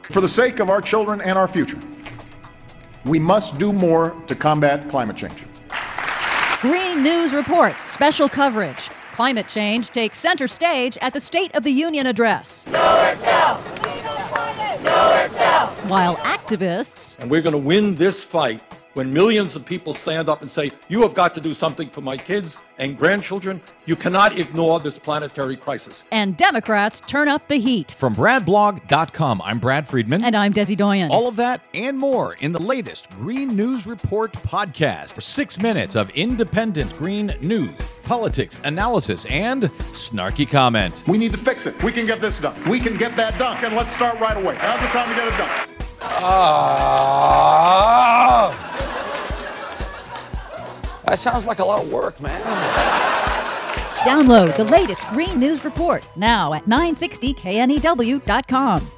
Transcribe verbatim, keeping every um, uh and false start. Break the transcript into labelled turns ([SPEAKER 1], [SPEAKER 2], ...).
[SPEAKER 1] For the sake of our children and our future, we must do more to combat climate change.
[SPEAKER 2] Green News reports special coverage. Climate change takes center stage at the State of the Union address.
[SPEAKER 3] No itself! No itself!
[SPEAKER 2] While activists...
[SPEAKER 4] And we're going to win this fight when millions of people stand up and say, you have got to do something for my kids and grandchildren. You cannot ignore this planetary crisis.
[SPEAKER 2] And Democrats turn up the heat.
[SPEAKER 5] From Brad Blog dot com, I'm Brad Friedman.
[SPEAKER 2] And I'm Desi Doyen.
[SPEAKER 5] All of that and more in the latest Green News Report podcast. For six minutes of independent green news, politics, analysis, and snarky comment.
[SPEAKER 1] We need to fix it. We can get this done. We can get that done. And let's start right away. Now's the time to get it done.
[SPEAKER 6] Ah! That sounds like a lot of work, man.
[SPEAKER 2] Download the latest Green News Report now at nine sixty K N E W dot com.